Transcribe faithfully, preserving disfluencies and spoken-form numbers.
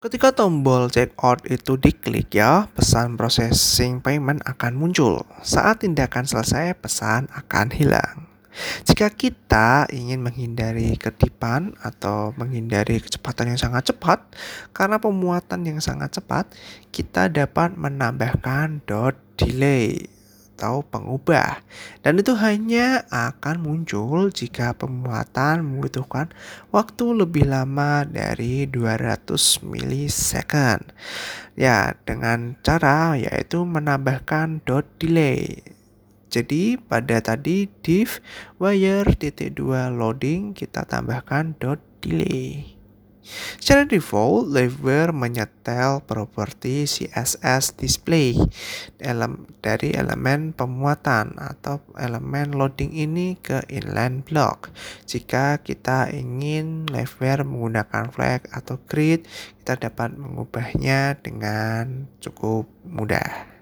Ketika tombol checkout itu diklik ya, pesan processing payment akan muncul. Saat tindakan selesai, pesan akan hilang. Jika kita ingin menghindari ketipan atau menghindari kecepatan yang sangat cepat, karena pemuatan yang sangat cepat, kita dapat menambahkan dot delay atau pengubah. Dan itu hanya akan muncul jika pemuatan membutuhkan waktu lebih lama dari dua ratus milisecond. Ya, dengan cara yaitu menambahkan dot delay. Jadi pada tadi div wire titik dua loading kita tambahkan dot delay. Secara default, Liveware menyetel properti C S S display elem, dari elemen pemuatan atau elemen loading ini ke inline block. Jika kita ingin Liveware menggunakan flag atau grid, kita dapat mengubahnya dengan cukup mudah.